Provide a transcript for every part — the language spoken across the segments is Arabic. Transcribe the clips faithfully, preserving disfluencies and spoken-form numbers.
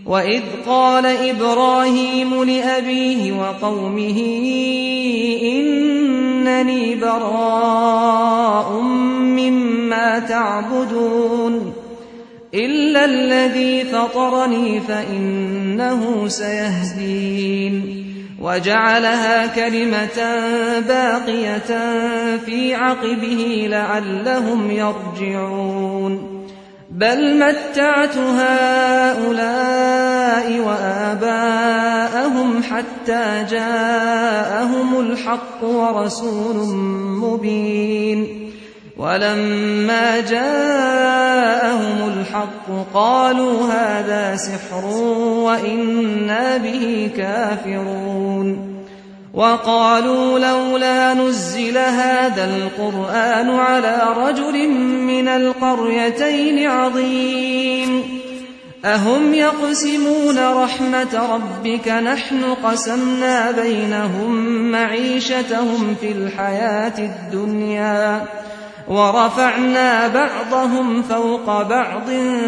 وإذ قال إبراهيم لأبيه وقومه إنني براء مما تعبدون إلا الذي فطرني فإنه سيهدين وجعلها كلمة باقية في عقبه لعلهم يرجعون بل متعت هؤلاء وآباءهم حتى جاءهم الحق ورسول مبين ولما جاءهم الحق قالوا هذا سحر وإنا به كافرون وقالوا لولا نزل هذا القرآن على رجل من القريتين عظيم أهم يقسمون رحمة ربك نحن قسمنا بينهم معيشتهم في الحياة الدنيا ورفعنا بعضهم فوق بعض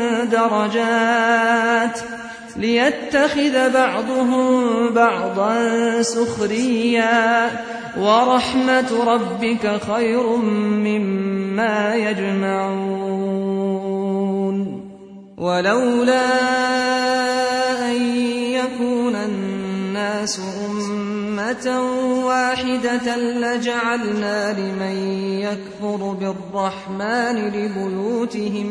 درجات ليتخذ بعضهم بعضا سخريا ورحمة ربك خير مما يجمعون ولولا أن يكون الناس أمة واحدة لجعلنا لمن يكفر بالرحمن لبيوتهم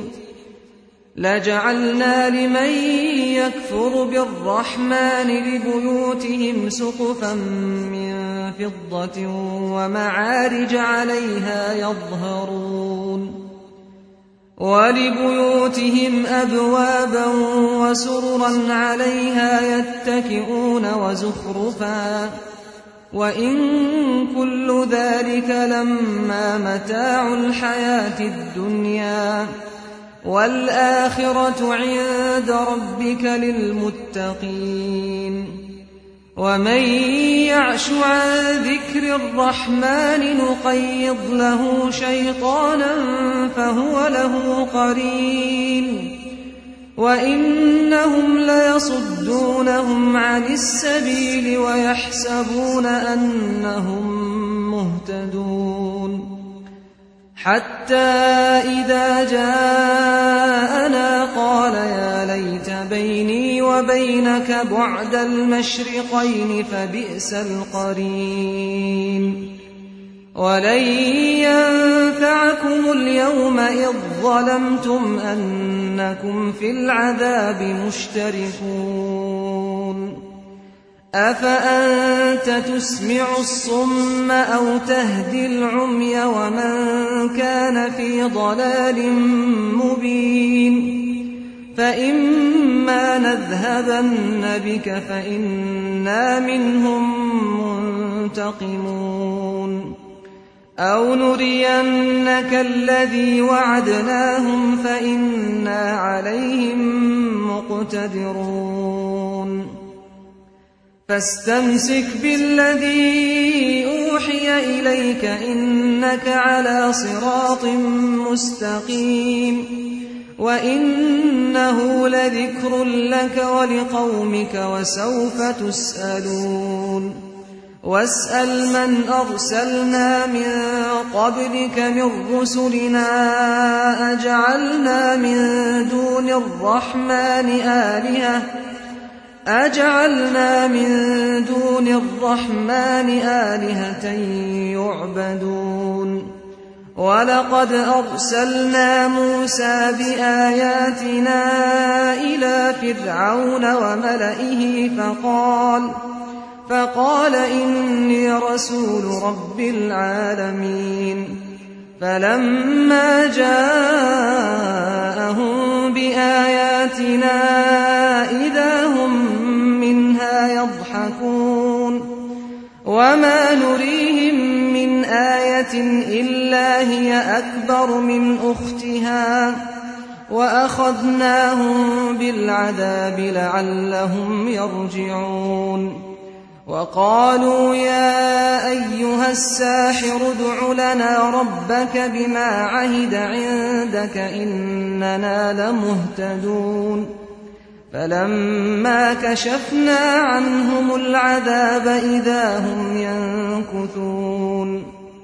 لجعلنا لمن يكفر بالرحمن لبيوتهم سقفا من فضة ومعارج عليها يظهرون ولبيوتهم أبوابا وسررا عليها يتكئون وزخرفا وإن كل ذلك لما متاع الحياة الدنيا والآخرة عند ربك للمتقين ومن يعش عن ذكر الرحمن نقيض له شيطانا فهو له قرين وإنهم ليصدونهم عن السبيل ويحسبون أنهم مهتدون حتى إذا جاءنا قال يا ليت بيني وبينك بعد المشرقين فبئس القرين ولن ينفعكم اليوم إذ ظلمتم أنكم في العذاب مشتركون أفأنت تسمع الصم أو تهدي العمي ومن كان في ضلال مبين فإما نذهبن بك فإنا منهم منتقمون أو نرينك الذي وعدناهم فإنا عليهم مقتدرون فاستمسك بالذي أوحي إليك إنك على صراط مستقيم وإنه لذكر لك ولقومك وسوف تسألون واسأل من أرسلنا من قبلك من رسلنا أجعلنا من دون الرحمن آلهة أجعلنا من دون الرحمن آلهة يعبدون ولقد أرسلنا موسى بآياتنا إلى فرعون وملئه فقال فقال إني رسول رب العالمين فلما جاءهم بآياتنا إذا هم منها يضحكون وما نريهم من آية إلا هي أكبر من أختها وأخذناهم بالعذاب لعلهم يرجعون وقالوا يا أيها الساحر ادع لنا ربك بما عهد عندك إننا لمهتدون فلما كشفنا عنهم العذاب إذا هم ينكثون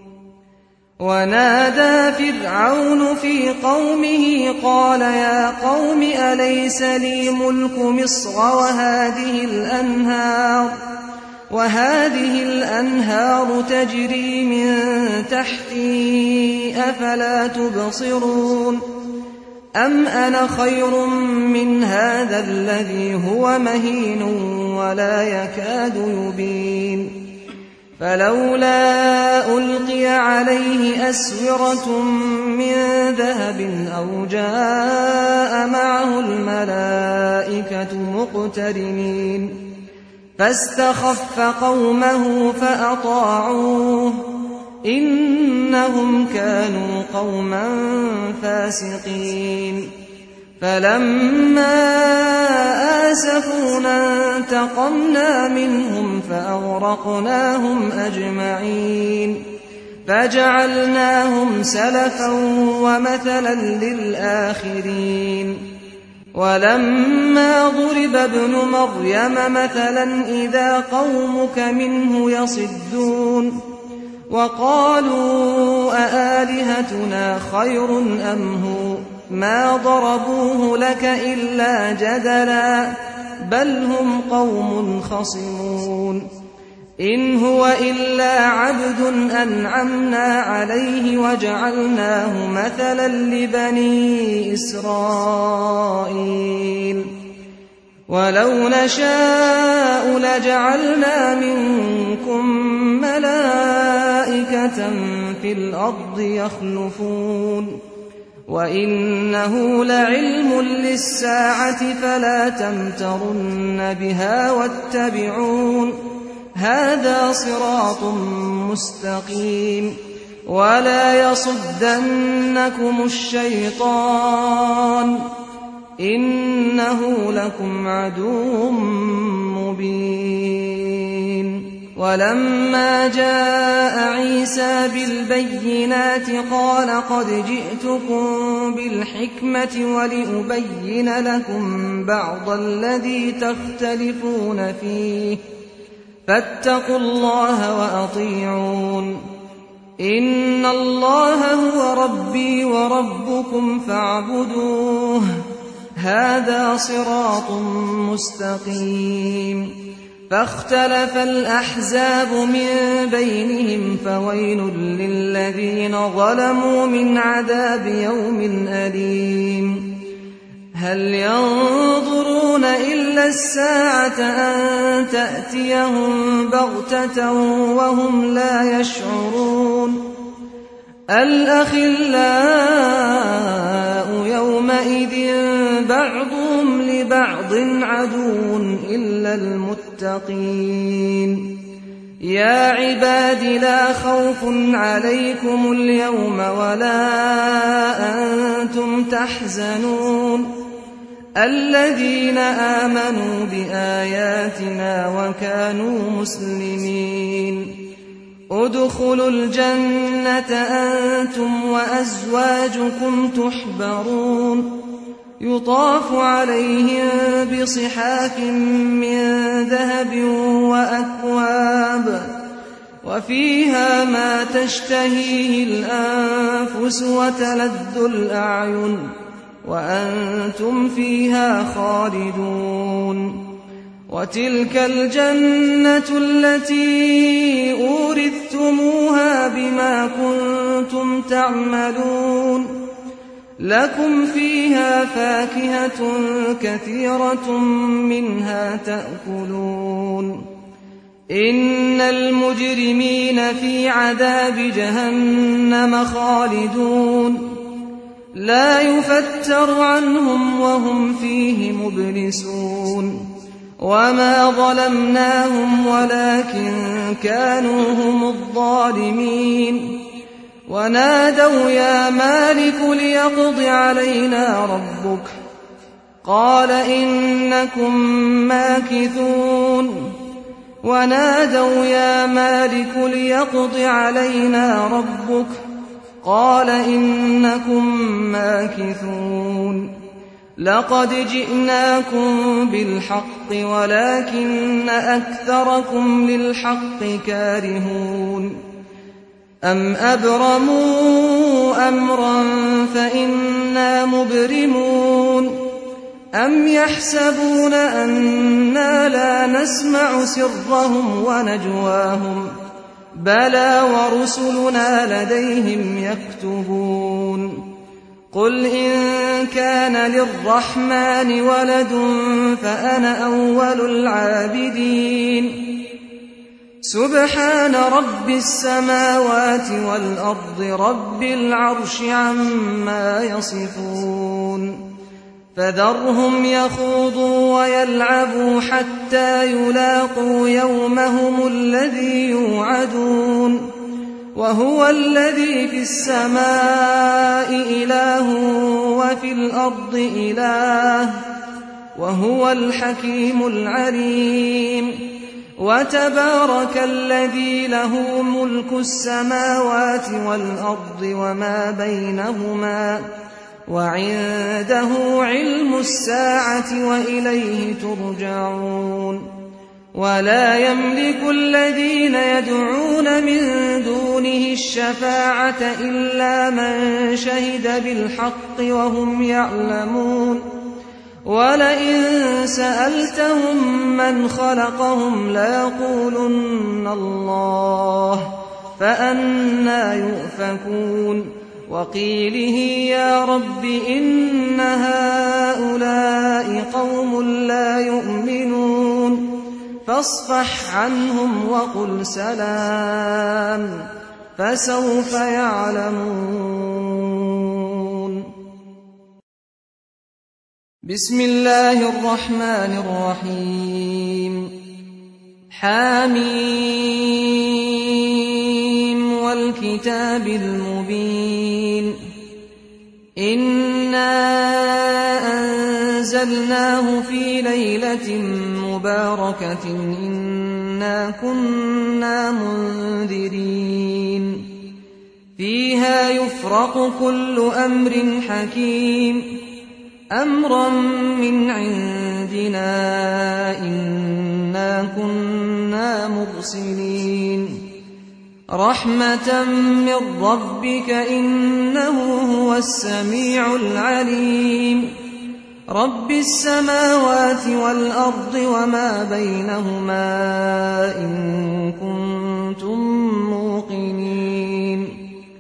ونادى فرعون في قومه قال يا قوم أليس لي ملك مصر وهذه الأنهار وهذه الأنهار تجري من تحتي أفلا تبصرون أم أنا خير من هذا الذي هو مهين ولا يكاد يبين فلولا ألقي عليه أسورة من ذهب أو جاء معه الملائكة مقترنين فاستخف قومه فأطاعوه إنهم كانوا قوما فاسقين فلما آسفونا انتقمنا منهم فأغرقناهم أجمعين فجعلناهم سلفا ومثلا للآخرين ولما ضرب ابن مريم مثلا إذا قومك منه يصدون وقالوا أآلهتنا خير أم هو ما ضربوه لك إلا جدلا بل هم قوم خصمون إن هو إلا عبد أنعمنا عليه وجعلناه مثلا لبني إسرائيل ولو نشاء لجعلنا منكم ملائكة في الأرض يخلفون وإنه لعلم للساعة فلا تمترن بها واتبعون هذا صراط مستقيم ولا يصدنكم الشيطان إنه لكم عدو مبين ولما جاء عيسى بالبينات قال قد جئتكم بالحكمة ولأبين لكم بعض الذي تختلفون فيه فاتقوا الله وأطيعون إن الله هو ربي وربكم فاعبدوه هذا صراط مستقيم فاختلف الأحزاب من بينهم فويل للذين ظلموا من عذاب يوم أليم هل ينظرون إلا الساعة أن تأتيهم بغتة وهم لا يشعرون الأخلاء يومئذ بعضهم لبعض عدو إلا المتقين يا عباد لا خوف عليكم اليوم ولا أنتم تحزنون الذين آمنوا بآياتنا وكانوا مسلمين ادخلوا الجنة أنتم وأزواجكم تحبرون يطاف عليهم بصحاف من ذهب وأكواب وفيها ما تشتهيه الأنفس وتلذ الأعين وأنتم فيها خالدون وتلك الجنة التي أورثتموها بما كنتم تعملون لكم فيها فاكهة كثيرة منها تأكلون إن المجرمين في عذاب جهنم خالدون لا يفتر عنهم وهم فيه مبلسون وما ظلمناهم ولكن كانوا هم الظالمين ونادوا يا مالك ليقض علينا ربك قال إنكم ماكثون ونادوا يا مالك ليقض علينا ربك قال إنكم ماكثون لقد جئناكم بالحق ولكن أكثركم للحق كارهون أم أبرموا أمرا فإنا مبرمون أم يحسبون أنا لا نسمع سرهم ونجواهم بلى ورسلنا لديهم يكتبون قل إن كان للرحمن ولد فأنا أول العابدين سبحان رب السماوات والأرض رب العرش عما يصفون فذرهم يخوضوا ويلعبوا حتى يلاقوا يومهم الذي يوعدون وهو الذي في السماء إله وفي الأرض إله وهو الحكيم العليم وتبارك الذي له ملك السماوات والأرض وما بينهما وعنده علم الساعة وإليه ترجعون ولا يملك الذين يدعون من دونه الشفاعة إلا من شهد بالحق وهم يعلمون ولئن سألتهم من خلقهم ليقولن الله فأنى يؤفكون وقيله يا رب إن هؤلاء قوم لا يؤمنون فاصفح عنهم وقل سلام فسوف يعلمون بسم الله الرحمن الرحيم حاميم والكتاب المبين إنا أنزلناه في ليلة مباركة إنا كنا منذرين فيها يفرق كل أمر حكيم أمرا من عندنا إنا كنا مرسلين رحمة من ربك إنه هو السميع العليم رب السماوات والأرض وما بينهما إن كنتم موقنين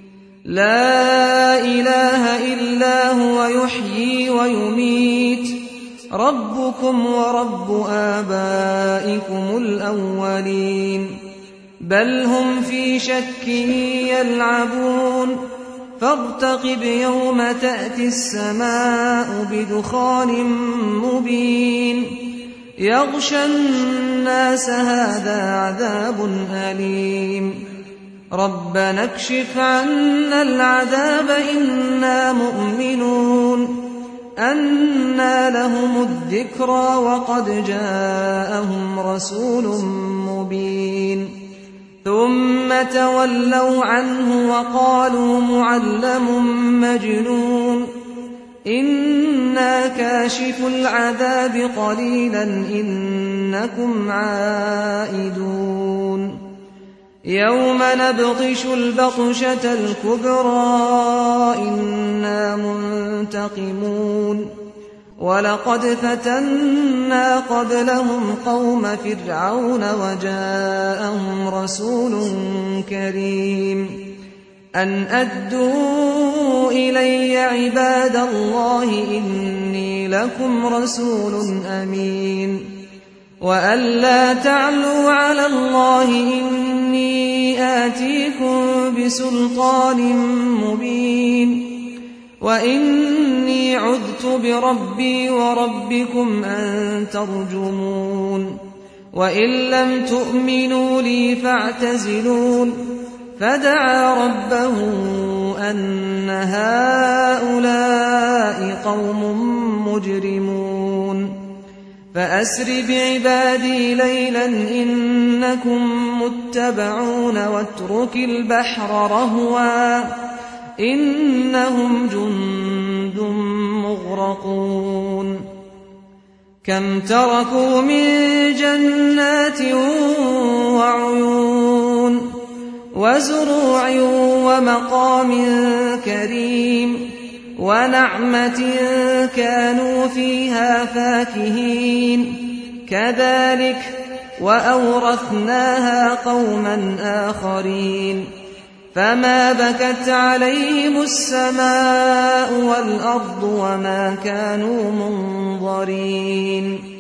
لا إله إلا هو يحيي ويميت ربكم ورب آبائكم الأولين بل هم في شك يلعبون فارتقب يوم تأتي السماء بدخان مبين يغشى الناس هذا عذاب أليم ربنا اكشف عنا العذاب إنا مؤمنون أنى لهم الذكرى وقد جاءهم رسول مبين ثم تولوا عنه وقالوا معلم مجنون إنا كاشف العذاب قليلا إنكم عائدون يوم نبطش البطشة الكبرى إنا منتقمون ولقد فتنا قبلهم قوم فرعون وجاءهم رسول كريم أن أدوا إلي عباد الله إني لكم رسول أمين وأن لا تعلوا على الله إني آتيكم بسلطان مبين وإني عذت بربي وربكم أن ترجمون وإن لم تؤمنوا لي فاعتزلون فدعا ربه أن هؤلاء قوم مجرمون فأسر بعبادي ليلا إنكم متبعون واترك البحر رهوا إنهم جند يغرقون كم تركوا من جنات وعيون وزروع ومقام كريم ونعمة كانوا فيها فاكهين كذلك وأورثناها قوما آخرين فما بكت عليهم السماء والأرض وما كانوا منظرين